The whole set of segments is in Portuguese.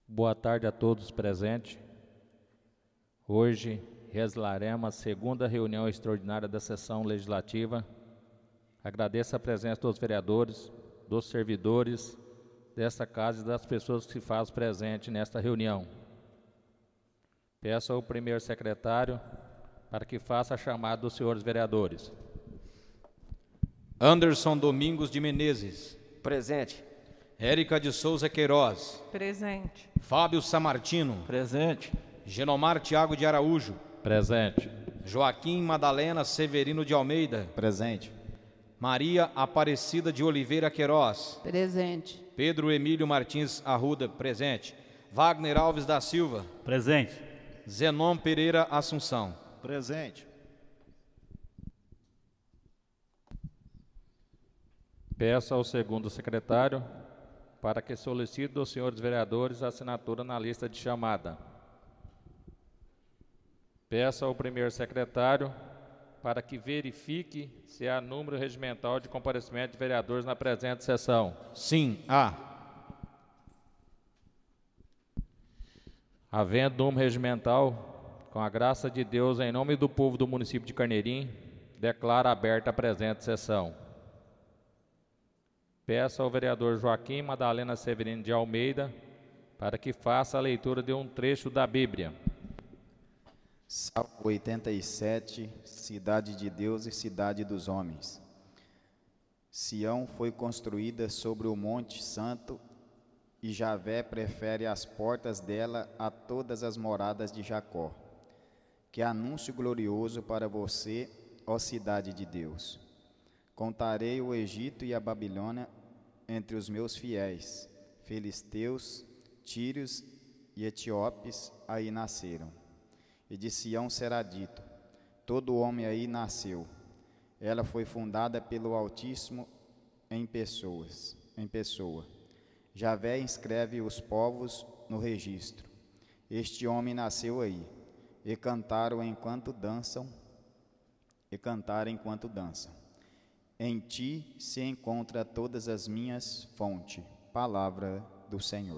Boa tarde a todos presentes. Hoje realizaremos a segunda reunião extraordinária da sessão legislativa. Agradeço a presença dos vereadores, dos servidores desta casa e das pessoas que se fazem presentes nesta reunião. Peço ao primeiro secretário para que faça a chamada dos senhores vereadores. Anderson Domingos de Menezes. Presente. Érica de Souza Queiroz. Presente. Fábio Samartino. Presente. Genomar Tiago de Araújo. Presente. Joaquim Madalena Severino de Almeida. Presente. Maria Aparecida de Oliveira Queiroz. Presente. Pedro Emílio Martins Arruda. Presente. Wagner Alves da Silva. Presente. Zenon Pereira Assunção. Presente. Peço ao segundo secretário para que solicite dos senhores vereadores a assinatura na lista de chamada. Peço ao primeiro secretário para que verifique se há número regimental de comparecimento de vereadores na presente sessão. Sim, há. Havendo número regimental, com a graça de Deus, em nome do povo do município de Carneirinho, declaro aberta a presente sessão. Peço ao vereador Joaquim Madalena Severino de Almeida para que faça a leitura de um trecho da Bíblia. Salmo 87, Cidade de Deus e Cidade dos Homens. Sião foi construída sobre o Monte Santo, e Javé prefere as portas dela a todas as moradas de Jacó. Que anúncio glorioso para você, ó cidade de Deus! Contarei o Egito e a Babilônia entre os meus fiéis. Filisteus, tírios e etíopes aí nasceram. E de Sião será dito: todo homem aí nasceu. Ela foi fundada pelo Altíssimo em pessoa. Javé inscreve os povos no registro. Este homem nasceu aí, e cantaram enquanto dançam, Em ti se encontra todas as minhas fontes. Palavra do Senhor.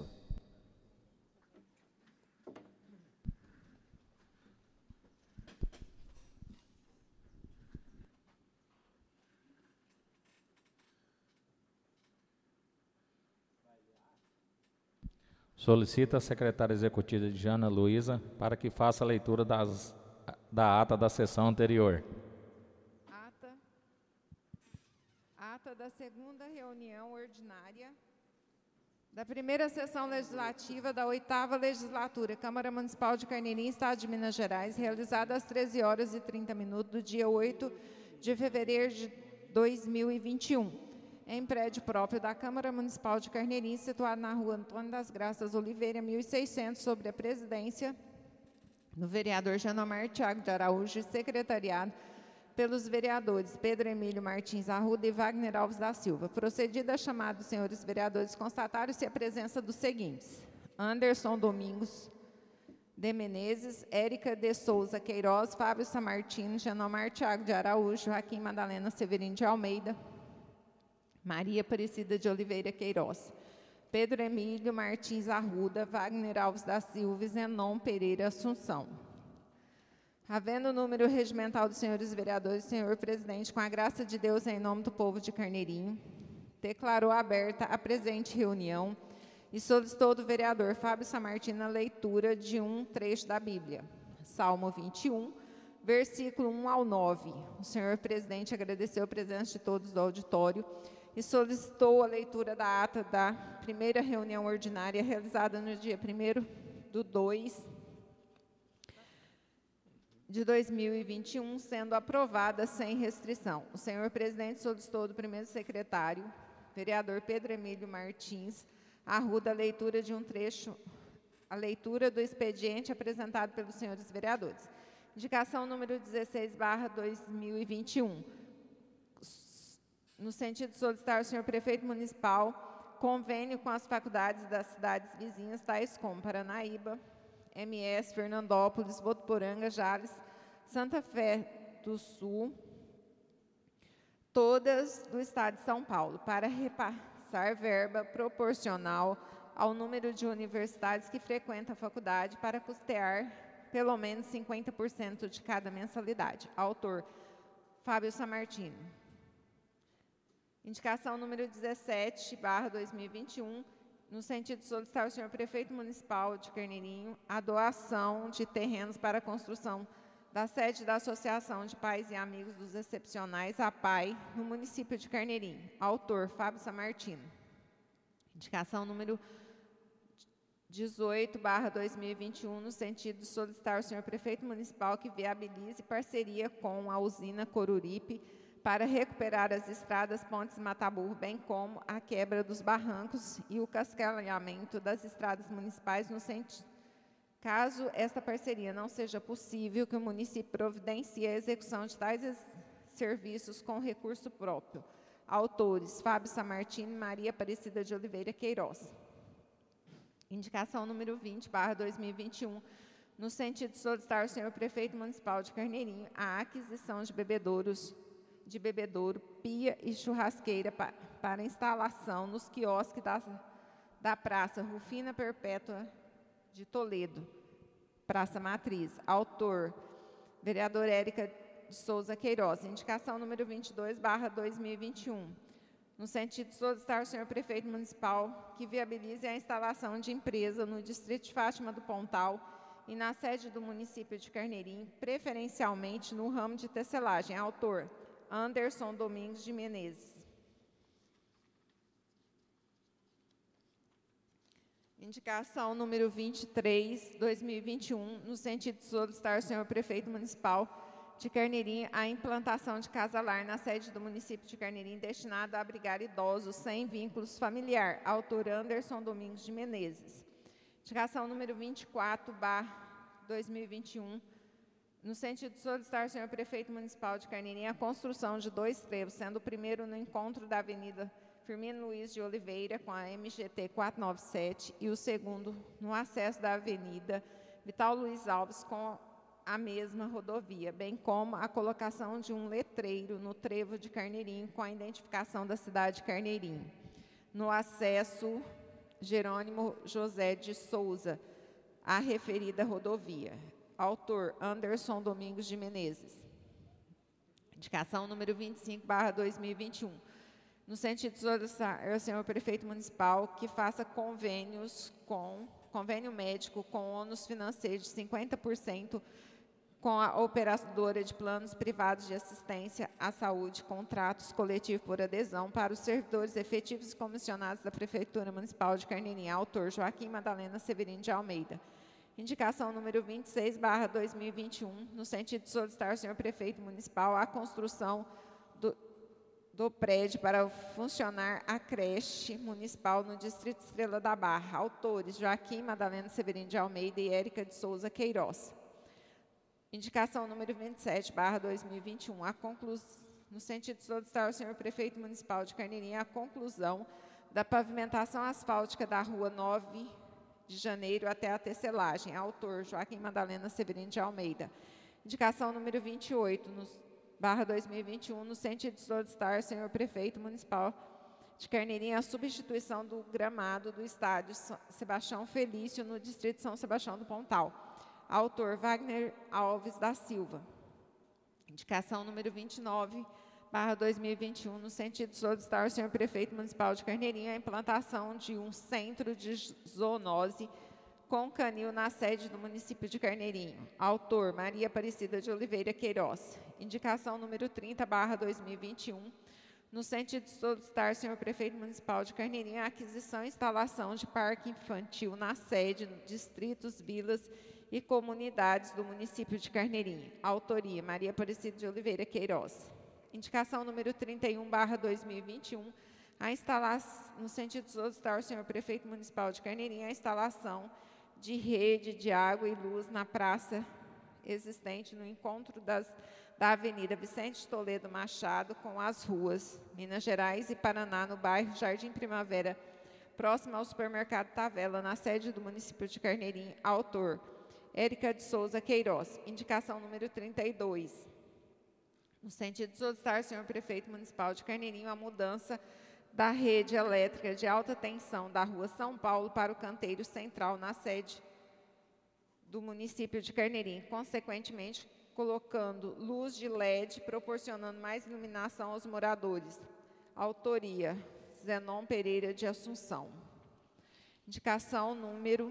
Solicita a secretária executiva Jana Luísa para que faça a leitura da ata da sessão anterior. Ata da segunda reunião ordinária da primeira sessão legislativa da 8ª legislatura, Câmara Municipal de Carneirinho, Estado de Minas Gerais, realizada às 13h30 do dia 8 de fevereiro de 2021. Em prédio próprio da Câmara Municipal de Carneirinho, situado na rua Antônio das Graças Oliveira, 1600, sobre a presidência do vereador Genomar Tiago de Araújo, e secretariado pelos vereadores Pedro Emílio Martins Arruda e Wagner Alves da Silva. Procedida a chamada dos senhores vereadores, constataram-se a presença dos seguintes: Anderson Domingos de Menezes, Érica de Souza Queiroz, Fábio Samartino, Genomar Tiago de Araújo, Joaquim Madalena Severino de Almeida, Maria Aparecida de Oliveira Queiroz, Pedro Emílio Martins Arruda, Wagner Alves da Silva e Zenon Pereira Assunção. Havendo o número regimental dos senhores vereadores, senhor presidente, com a graça de Deus, em nome do povo de Carneirinho, declarou aberta a presente reunião e solicitou do vereador Fábio Samartino a leitura de um trecho da Bíblia. Salmo 21, versículo 1 ao 9. O senhor presidente agradeceu a presença de todos do auditório e solicitou a leitura da ata da primeira reunião ordinária realizada no dia 1º de 2021, sendo aprovada sem restrição. O senhor presidente solicitou do primeiro secretário, vereador Pedro Emílio Martins Arruda, a leitura de um trecho, a leitura do expediente apresentado pelos senhores vereadores. Indicação número 16/2021. No sentido de solicitar ao senhor prefeito municipal convênio com as faculdades das cidades vizinhas, tais como Paranaíba, MS, Fernandópolis, Votuporanga, Jales, Santa Fé do Sul, todas do estado de São Paulo, para repassar verba proporcional ao número de universitários que frequentam a faculdade para custear pelo menos 50% de cada mensalidade. Autor, Fábio Samartino. Indicação número 17/2021, no sentido de solicitar ao senhor prefeito municipal de Carneirinho a doação de terrenos para a construção da sede da Associação de Pais e Amigos dos Excepcionais, a PAI, no município de Carneirinho. Autor, Fábio Samartino. Indicação número 18/2021, no sentido de solicitar ao senhor prefeito municipal que viabilize parceria com a usina Coruripe para recuperar as estradas Pontes Mataburro, bem como a quebra dos barrancos e o cascalhamento das estradas municipais no sentido. Caso esta parceria não seja possível, que o município providencie a execução de tais serviços com recurso próprio. Autores, Fábio Samartino e Maria Aparecida de Oliveira Queiroz. Indicação número 20/2021, no sentido de solicitar ao senhor prefeito municipal de Carneirinho a aquisição de bebedouro, pia e churrasqueira para instalação nos quiosques da Praça Rufina Perpétua de Toledo, Praça Matriz. Autor, vereador Érica de Souza Queiroz. Indicação número 22/2021, no sentido de solicitar ao senhor prefeito municipal que viabilize a instalação de empresa no distrito de Fátima do Pontal e na sede do município de Carneirinho, preferencialmente no ramo de tecelagem. Autor, Anderson Domingos de Menezes. Indicação número 23/2021, no sentido de solicitar ao senhor prefeito municipal de Carneirinho a implantação de casa-lar na sede do município de Carneirinho, destinado a abrigar idosos sem vínculos familiar. Autor, Anderson Domingos de Menezes. Indicação número 24/2021, no sentido de solicitar ao senhor prefeito municipal de Carneirinho a construção de 2 trevos, sendo o primeiro no encontro da Avenida Firmino Luiz de Oliveira com a MGT 497 e o segundo no acesso da Avenida Vital Luiz Alves com a mesma rodovia, bem como a colocação de um letreiro no trevo de Carneirinho com a identificação da cidade de Carneirinho. No acesso Jerônimo José de Souza, a referida rodovia. Autor, Anderson Domingos de Menezes. Indicação número 25/2021, no sentido de solicitar ao senhor prefeito municipal que faça convênio médico com ônus financeiro de 50% com a operadora de planos privados de assistência à saúde, contratos coletivos por adesão para os servidores efetivos e comissionados da Prefeitura Municipal de Carneirinho. Autor, Joaquim Madalena Severino de Almeida. Indicação número 26/2021, no sentido de solicitar ao senhor prefeito municipal a construção do prédio para funcionar a creche municipal no Distrito Estrela da Barra. Autores, Joaquim Madalena Severino de Almeida e Érica de Souza Queiroz. Indicação número 27/2021, no sentido de solicitar ao senhor prefeito municipal de Carneirinho a conclusão da pavimentação asfáltica da rua 9 de janeiro até a tecelagem. Autor, Joaquim Madalena Severino de Almeida. Indicação número 28/2021, no sentido de solicitar ao senhor prefeito municipal de Carneirinho a substituição do gramado do estádio Sebastião Felício no distrito de São Sebastião do Pontal. Autor, Wagner Alves da Silva. Indicação número 29/2021, no sentido de solicitar ao senhor prefeito municipal de Carneirinho a implantação de um centro de zoonose com canil na sede do município de Carneirinho. Autor, Maria Aparecida de Oliveira Queiroz. Indicação número 30/2021, no sentido de solicitar ao senhor prefeito municipal de Carneirinho a aquisição e instalação de parque infantil na sede, distritos, vilas e comunidades do município de Carneirinho. Autoria, Maria Aparecida de Oliveira Queiroz. Indicação número 31/2021, no sentido de solicitar ao senhor prefeito municipal de Carneirinho a instalação de rede de água e luz na praça existente no encontro da Avenida Vicente de Toledo Machado com as ruas Minas Gerais e Paraná, no bairro Jardim Primavera, próximo ao supermercado Tavela, na sede do município de Carneirinho. Autor, Érica de Souza Queiroz. Indicação número 32, no sentido de solicitar ao senhor prefeito municipal de Carneirinho a mudança da rede elétrica de alta tensão da Rua São Paulo para o canteiro central na sede do município de Carneirinho, consequentemente colocando luz de LED, proporcionando mais iluminação aos moradores. Autoria, Zenon Pereira de Assunção. Indicação número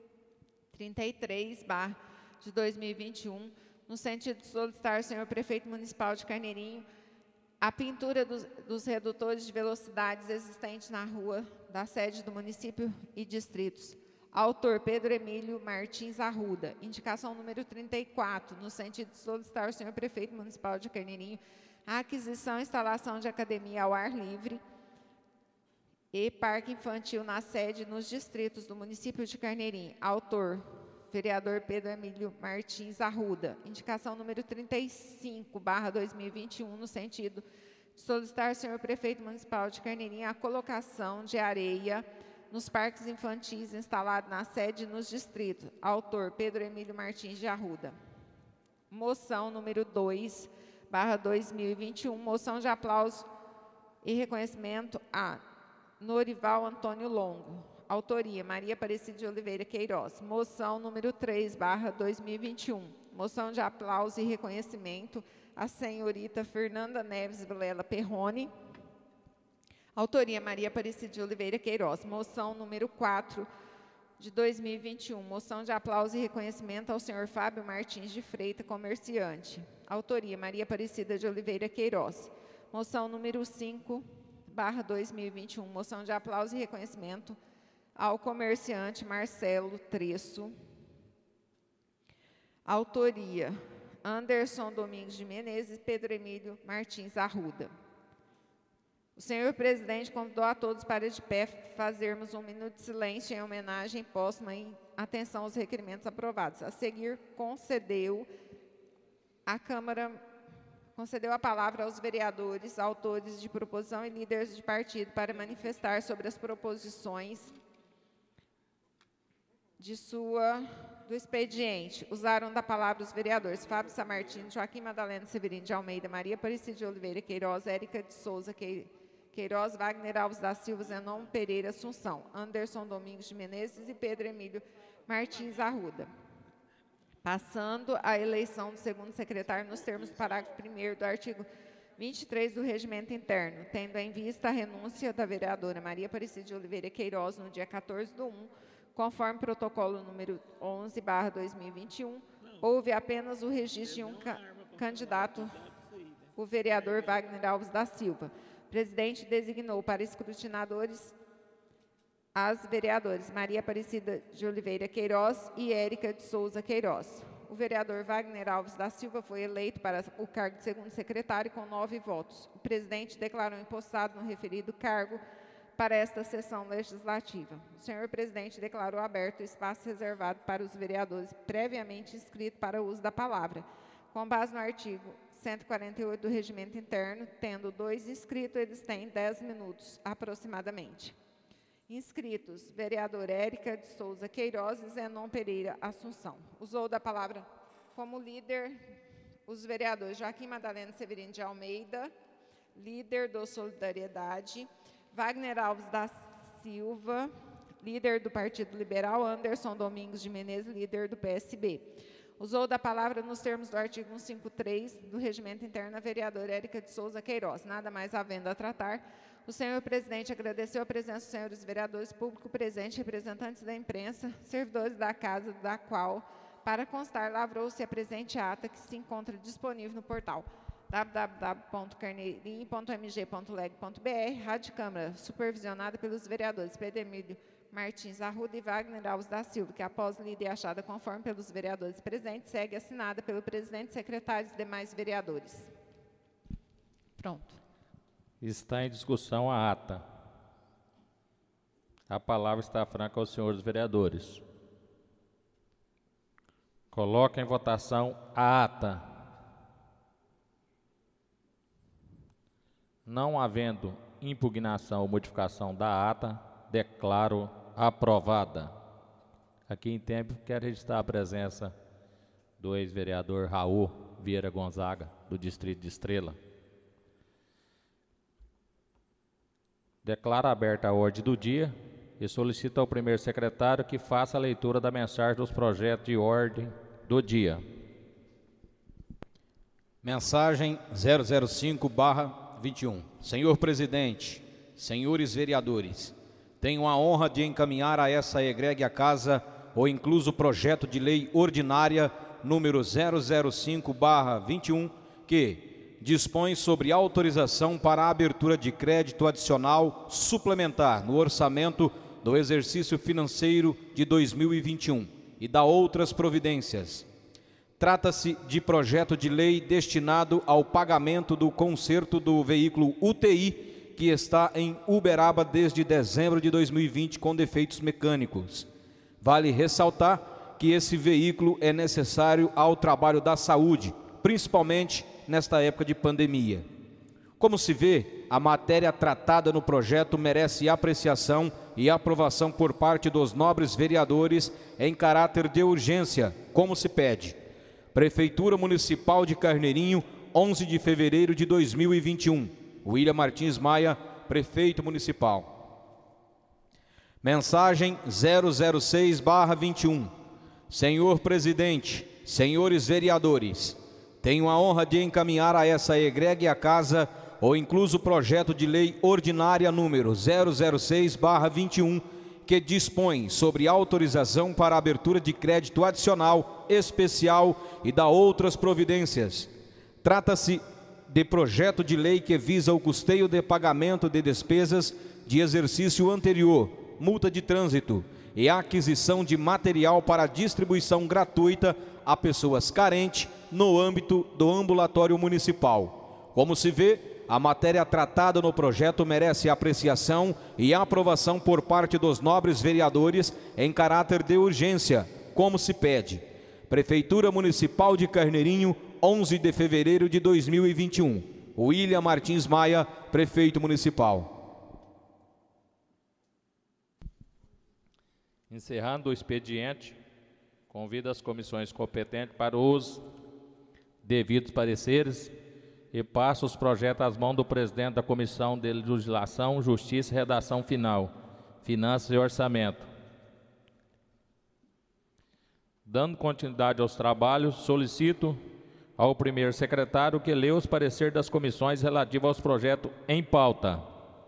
33, de 2021, no sentido de solicitar ao senhor prefeito municipal de Carneirinho a pintura dos redutores de velocidades existentes na rua da sede do município e distritos. Autor, Pedro Emílio Martins Arruda. Indicação número 34, no sentido de solicitar ao senhor prefeito municipal de Carneirinho a aquisição e instalação de academia ao ar livre e parque infantil na sede nos distritos do município de Carneirinho. Autor, vereador Pedro Emílio Martins Arruda. Indicação número 35/2021, no sentido de solicitar ao senhor prefeito municipal de Carneirinho a colocação de areia nos parques infantis instalados na sede e nos distritos. Autor, Pedro Emílio Martins de Arruda. Moção número 2/2021, moção de aplauso e reconhecimento a Norival Antônio Longo. Autoria, Maria Aparecida de Oliveira Queiroz. Moção número 3/2021, moção de aplauso e reconhecimento a senhorita Fernanda Neves Vilela Perrone. Autoria, Maria Aparecida de Oliveira Queiroz. Moção número 4/2021, moção de aplauso e reconhecimento ao senhor Fábio Martins de Freitas, comerciante. Autoria, Maria Aparecida de Oliveira Queiroz. Moção número 5/2021, moção de aplauso e reconhecimento ao comerciante Marcelo Tresso. Autoria, Anderson Domingos de Menezes e Pedro Emílio Martins Arruda. O senhor presidente convidou a todos para de pé fazermos um minuto de silêncio em homenagem póstuma em atenção aos requerimentos aprovados. A seguir, concedeu a palavra aos vereadores, autores de proposição e líderes de partido para manifestar sobre as proposições do expediente. Usaram da palavra os vereadores Fábio Samartino, Joaquim Madalena Severino de Almeida, Maria Aparecida de Oliveira Queiroz, Érica de Souza Queiroz, Wagner Alves da Silva, Zenon Pereira Assunção, Anderson Domingos de Menezes e Pedro Emílio Martins Arruda. Passando a eleição do segundo secretário nos termos do parágrafo 1º do artigo 23 do Regimento Interno, tendo em vista a renúncia da vereadora Maria Aparecida de Oliveira Queiroz no dia 14/1, conforme protocolo número 11/2021, houve apenas o registro de um candidato, o vereador Wagner Alves da Silva. O presidente designou para escrutinadores as vereadoras Maria Aparecida de Oliveira Queiroz e Érica de Souza Queiroz. O vereador Wagner Alves da Silva foi eleito para o cargo de segundo secretário com 9 votos. O presidente declarou empossado no referido cargo para esta sessão legislativa. O senhor presidente declarou aberto o espaço reservado para os vereadores previamente inscritos para o uso da palavra. Com base no artigo 148 do Regimento Interno, tendo 2 inscritos, eles têm 10 minutos aproximadamente. Inscritos, vereador Érica de Souza Queiroz e Zenon Pereira Assunção. Usou da palavra como líder os vereadores Joaquim Madalena Severino de Almeida, líder do Solidariedade, Wagner Alves da Silva, líder do Partido Liberal, Anderson Domingos de Menezes, líder do PSB. Usou da palavra nos termos do artigo 153 do Regimento Interno a vereadora Érica de Souza Queiroz. Nada mais havendo a tratar, o senhor presidente agradeceu a presença dos senhores vereadores, público presente, representantes da imprensa, servidores da casa, da qual, para constar, lavrou-se a presente ata que se encontra disponível no portal www.carneirinho.mg.leg.br, Rádio Câmara, supervisionada pelos vereadores Pedro Emílio Martins Arruda e Wagner Alves da Silva, que após lida e achada conforme pelos vereadores presentes, segue assinada pelo presidente, secretários e demais vereadores. Pronto. Está em discussão a ata. A palavra está franca aos senhores vereadores. Coloca em votação a ata. Não havendo impugnação ou modificação da ata, declaro aprovada. Aqui em tempo, quero registrar a presença do ex-vereador Raul Vieira Gonzaga, do Distrito de Estrela. Declara aberta a ordem do dia e solicita ao primeiro secretário que faça a leitura da mensagem dos projetos de ordem do dia. Mensagem 005/21. Senhor presidente, senhores vereadores, tenho a honra de encaminhar a essa egrégia casa o incluso projeto de lei ordinária número 005/21, que dispõe sobre autorização para a abertura de crédito adicional suplementar no orçamento do exercício financeiro de 2021 e da outras providências. Trata-se de projeto de lei destinado ao pagamento do conserto do veículo UTI, que está em Uberaba desde dezembro de 2020 com defeitos mecânicos. Vale ressaltar que esse veículo é necessário ao trabalho da saúde, principalmente nesta época de pandemia. Como se vê, a matéria tratada no projeto merece apreciação e aprovação por parte dos nobres vereadores em caráter de urgência, como se pede. Prefeitura Municipal de Carneirinho, 11 de fevereiro de 2021. William Martins Maia, Prefeito Municipal. Mensagem 006/21. Senhor Presidente, senhores vereadores, tenho a honra de encaminhar a essa egrégia casa o incluso projeto de lei ordinária número 006/21, que dispõe sobre autorização para a abertura de crédito adicional, especial e da outras providências. Trata-se de projeto de lei que visa o custeio de pagamento de despesas de exercício anterior, multa de trânsito e a aquisição de material para distribuição gratuita a pessoas carentes no âmbito do ambulatório municipal. Como se vê, a matéria tratada no projeto merece apreciação e aprovação por parte dos nobres vereadores em caráter de urgência, como se pede. Prefeitura Municipal de Carneirinho, 11 de fevereiro de 2021. William Martins Maia, Prefeito Municipal. Encerrando o expediente, convido as comissões competentes para os devidos pareceres e passo os projetos às mãos do presidente da Comissão de Legislação, Justiça e Redação Final, Finanças e Orçamento. Dando continuidade aos trabalhos, solicito ao primeiro secretário que lê os pareceres das comissões relativos aos projetos em pauta.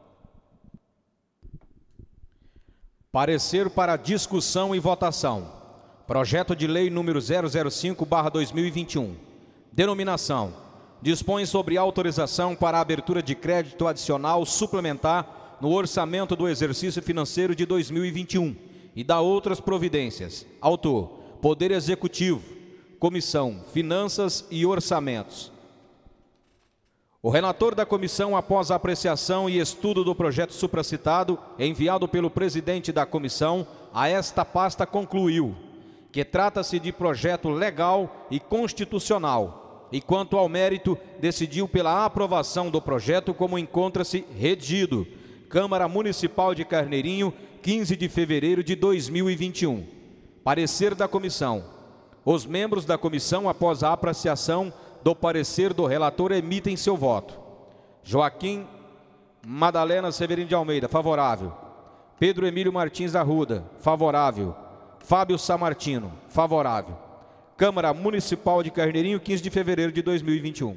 Parecer para discussão e votação. Projeto de lei número 005/2021. Denominação: dispõe sobre autorização para a abertura de crédito adicional suplementar no orçamento do exercício financeiro de 2021 e da outras providências. Autor: Poder Executivo. Comissão: Finanças e Orçamentos. O relator da comissão, após a apreciação e estudo do projeto supracitado, enviado pelo presidente da comissão a esta pasta, concluiu que trata-se de projeto legal e constitucional, e quanto ao mérito, decidiu pela aprovação do projeto como encontra-se redigido. Câmara Municipal de Carneirinho, 15 de fevereiro de 2021. Parecer da comissão. Os membros da comissão, após a apreciação do parecer do relator, emitem seu voto. Joaquim Madalena Severino de Almeida, favorável. Pedro Emílio Martins Arruda, favorável. Fábio Samartino, favorável. Câmara Municipal de Carneirinho, 15 de fevereiro de 2021.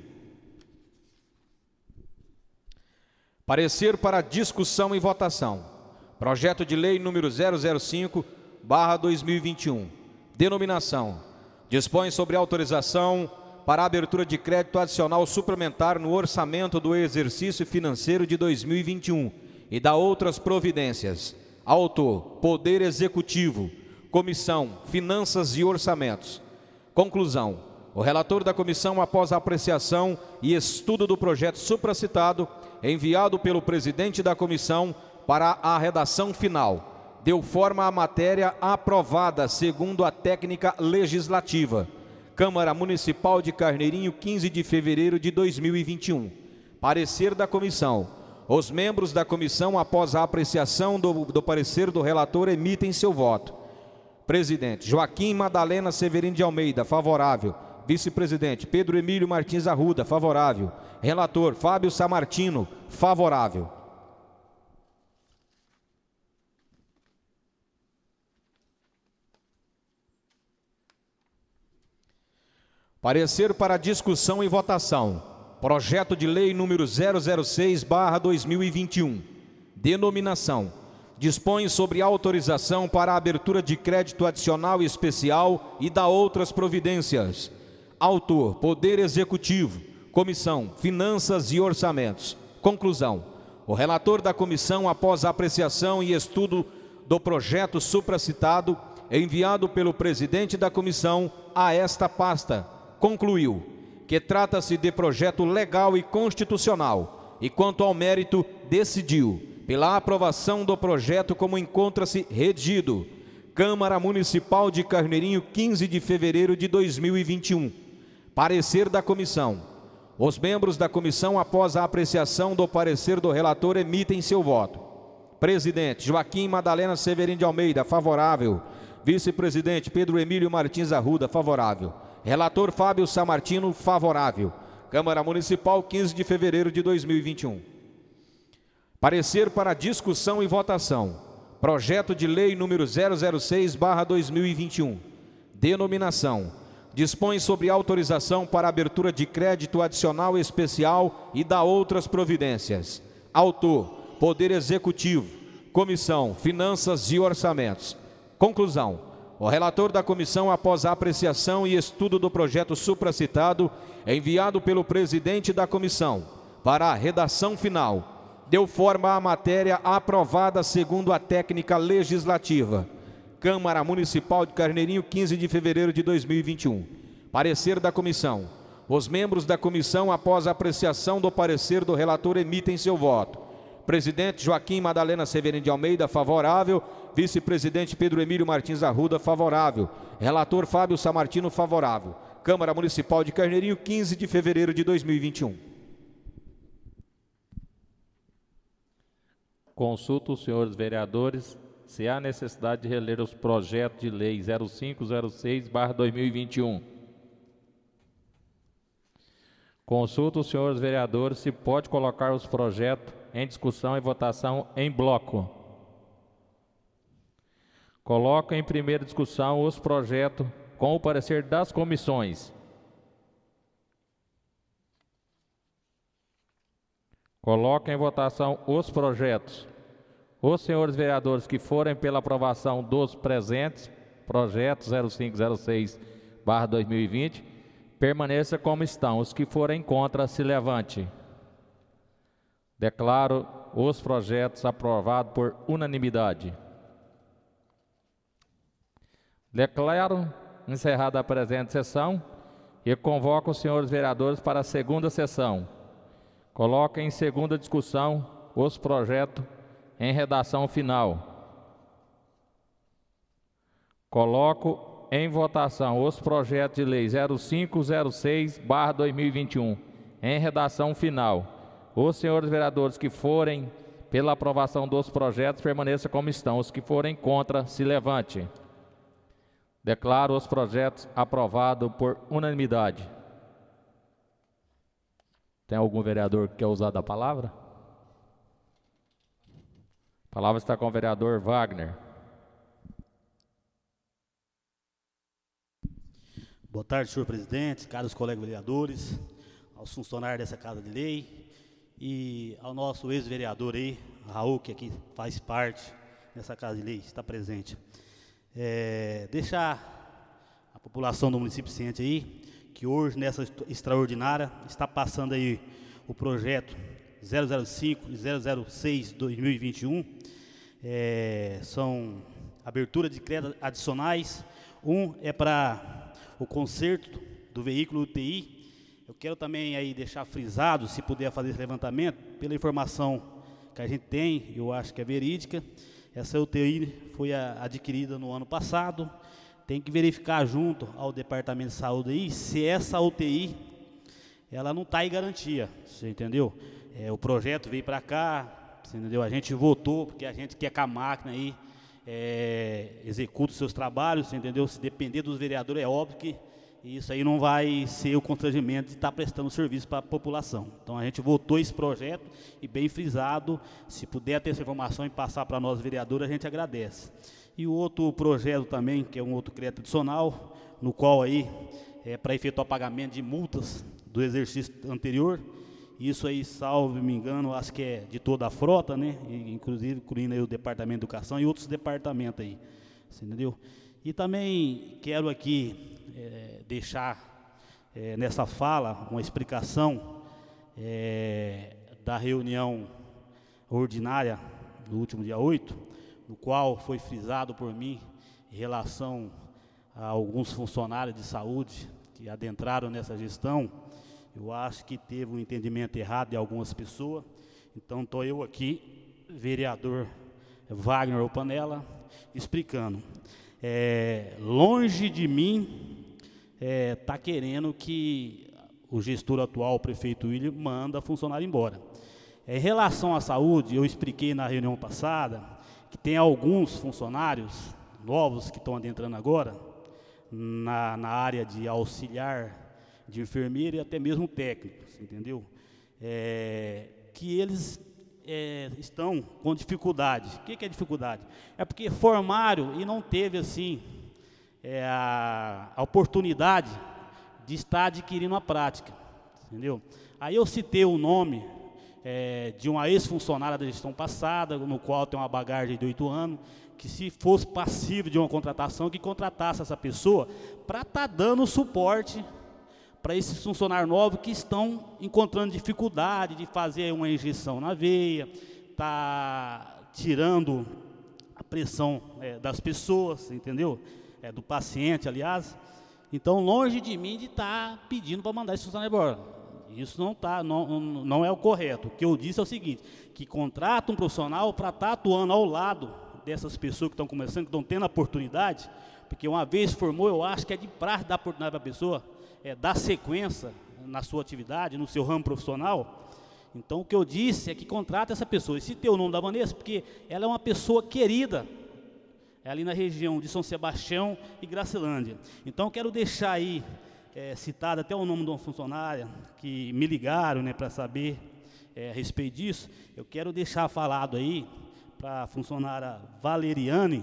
Parecer para discussão e votação. Projeto de lei número 005/2021. Denominação: dispõe sobre autorização para a abertura de crédito adicional suplementar no orçamento do exercício financeiro de 2021 e da outras providências. Autor: Poder Executivo. Comissão: Finanças e Orçamentos. Conclusão: o relator da comissão, após a apreciação e estudo do projeto supracitado, enviado pelo presidente da comissão para a redação final, deu forma à matéria aprovada segundo a técnica legislativa. Câmara Municipal de Carneirinho, 15 de fevereiro de 2021. Parecer da comissão. Os membros da comissão, após a apreciação do parecer do relator, emitem seu voto. Presidente: Joaquim Madalena Severino de Almeida, favorável. Vice-presidente: Pedro Emílio Martins Arruda, favorável. Relator: Fábio Samartino, favorável. Parecer para discussão e votação. Projeto de Lei número 006/2021. Denominação. Dispõe sobre autorização para a abertura de crédito adicional especial e dá outras providências. Autor: Poder Executivo. Comissão: Finanças e Orçamentos. Conclusão: o relator da comissão, após a apreciação e estudo do projeto supracitado, enviado pelo presidente da comissão a esta pasta, concluiu que trata-se de projeto legal e constitucional e, quanto ao mérito, decidiu pela aprovação do projeto como encontra-se redigido. Câmara Municipal de Carneirinho, 15 de fevereiro de 2021. Parecer da comissão. Os membros da comissão, após a apreciação do parecer do relator, emitem seu voto. Presidente: Joaquim Madalena Severino de Almeida, favorável. Vice-presidente: Pedro Emílio Martins Arruda, favorável. Relator: Fábio Samartino, favorável. Câmara Municipal, 15 de fevereiro de 2021. Parecer para discussão e votação. Projeto de Lei número 006/2021. Denominação. Dispõe sobre autorização para abertura de crédito adicional especial e dá outras providências. Autor: Poder Executivo. Comissão: Finanças e Orçamentos. Conclusão: o relator da comissão, após a apreciação e estudo do projeto supracitado, enviado pelo presidente da comissão para a redação final, deu forma à matéria aprovada segundo a técnica legislativa. Câmara Municipal de Carneirinho, 15 de fevereiro de 2021. Parecer da comissão. Os membros da comissão, após a apreciação do parecer do relator, emitem seu voto. Presidente: Joaquim Madalena Severino de Almeida, favorável. Vice-presidente: Pedro Emílio Martins Arruda, favorável. Relator: Fábio Samartino, favorável. Câmara Municipal de Carneirinho, 15 de fevereiro de 2021. Consulto os senhores vereadores se há necessidade de reler os projetos de lei 0506/2021. Consulto os senhores vereadores se pode colocar os projetos em discussão e votação em bloco. Coloco em primeira discussão os projetos com o parecer das comissões. Coloco em votação os projetos. Os senhores vereadores que forem pela aprovação dos presentes projetos 0506/2020, permaneça como estão. Os que forem contra, se levante. Declaro os projetos aprovados por unanimidade. Declaro encerrada a presente sessão e convoco os senhores vereadores para a segunda sessão. Coloco em segunda discussão os projetos em redação final. Coloco em votação os projetos de lei 0506/2021 em redação final. Os senhores vereadores que forem pela aprovação dos projetos, permaneçam como estão. Os que forem contra, se levante. Declaro os projetos aprovados por unanimidade. Tem algum vereador que quer usar da palavra? A palavra está com o vereador Wagner. Boa tarde, senhor presidente, caros colegas vereadores, aos funcionários dessa Casa de Lei e ao nosso ex-vereador aí, Raul, que aqui faz parte dessa Casa de Lei, está presente. Deixar a população do município ciente aí, que hoje, nessa extraordinária, está passando aí o projeto 005 e 006/2021, são abertura de créditos adicionais. Um é para o conserto do veículo UTI. Eu quero também aí deixar frisado, se puder fazer esse levantamento, pela informação que a gente tem, eu acho que é verídica, essa UTI foi adquirida no ano passado. Tem que verificar junto ao Departamento de Saúde aí se essa UTI ela não está em garantia, você entendeu? O projeto veio para cá, você entendeu? A gente votou porque a gente quer que a máquina aí execute os seus trabalhos, você entendeu? Se depender dos vereadores, é óbvio que isso aí não vai ser o constrangimento de estar prestando serviço para a população. Então a gente votou esse projeto e, bem frisado, se puder ter essa informação e passar para nós vereadores, a gente agradece. E o outro projeto também, que é um outro crédito adicional, no qual aí para efetuar pagamento de multas do exercício anterior. Isso aí, salvo me engano, acho que é de toda a frota, né? Inclusive incluindo aí o Departamento de Educação e outros departamentos aí, entendeu? E também quero aqui deixar nessa fala uma explicação da reunião ordinária do último dia 8, no qual foi frisado por mim em relação a alguns funcionários de saúde que adentraram nessa gestão. Eu acho que teve um entendimento errado de algumas pessoas. Então, estou eu aqui, vereador Wagner Opanella, explicando. Longe de mim tá querendo que o gestor atual, o prefeito William, manda funcionário embora. Em relação à saúde, eu expliquei na reunião passada que tem alguns funcionários novos que estão adentrando agora na área de auxiliar de enfermeiro e até mesmo técnicos, entendeu? Que eles estão com dificuldade. O que é dificuldade? É porque formaram e não teve assim a oportunidade de estar adquirindo a prática, entendeu? Aí eu citei o nome de uma ex-funcionária da gestão passada, no qual tem uma bagagem de 8 anos, que se fosse passível de uma contratação, que contratasse essa pessoa para estar dando suporte para esses funcionários novos que estão encontrando dificuldade de fazer uma injeção na veia, tá tirando a pressão das pessoas, entendeu? Do paciente, aliás. Então, longe de mim de estar pedindo para mandar esse funcionário embora. Isso não é o correto. O que eu disse é o seguinte, que contrata um profissional para estar atuando ao lado dessas pessoas que estão começando, que estão tendo a oportunidade, porque uma vez formou, eu acho que é de praxe dar oportunidade para a pessoa, dar sequência na sua atividade, no seu ramo profissional. Então, o que eu disse é que contrata essa pessoa. E citei o nome da Vanessa, porque ela é uma pessoa querida, ali na região de São Sebastião e Gracilândia. Então, eu quero deixar aí citado até o nome de uma funcionária que me ligaram, né, para saber a respeito disso. Eu quero deixar falado aí para a funcionária Valeriane,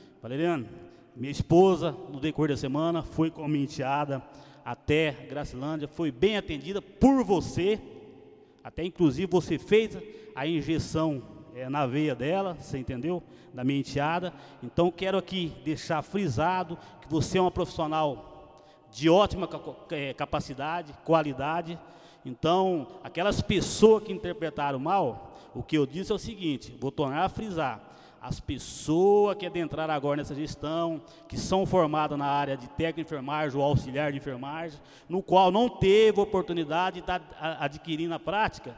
minha esposa, no decorrer da semana, foi como enteada até Gracilândia, foi bem atendida por você, até inclusive você fez a injeção na veia dela, você entendeu? Da minha enteada. Então, quero aqui deixar frisado que você é uma profissional de ótima capacidade, qualidade. Então, aquelas pessoas que interpretaram mal, o que eu disse é o seguinte, vou tornar a frisar, as pessoas que adentraram agora nessa gestão, que são formadas na área de técnico de enfermagem ou auxiliar de enfermagem, no qual não teve oportunidade de estar adquirindo a prática,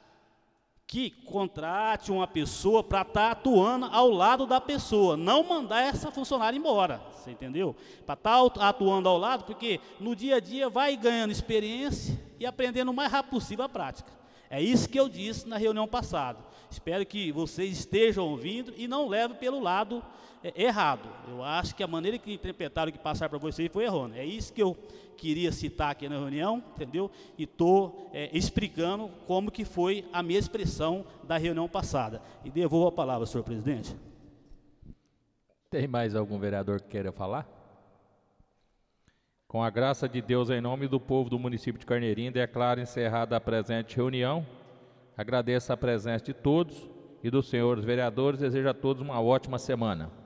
que contrate uma pessoa para estar atuando ao lado da pessoa, não mandar essa funcionária embora, você entendeu? Para estar atuando ao lado, porque no dia a dia vai ganhando experiência e aprendendo o mais rápido possível a prática. É isso que eu disse na reunião passada. Espero que vocês estejam ouvindo e não levem pelo lado errado. Eu acho que a maneira que interpretaram, que passaram para vocês foi errônea. É isso que eu queria citar aqui na reunião, entendeu? E estou explicando como que foi a minha expressão da reunião passada. E devolvo a palavra, senhor presidente. Tem mais algum vereador que queira falar? Com a graça de Deus, em nome do povo do município de Carneirinho, declaro encerrada a presente reunião. Agradeço a presença de todos e dos senhores vereadores. Desejo a todos uma ótima semana.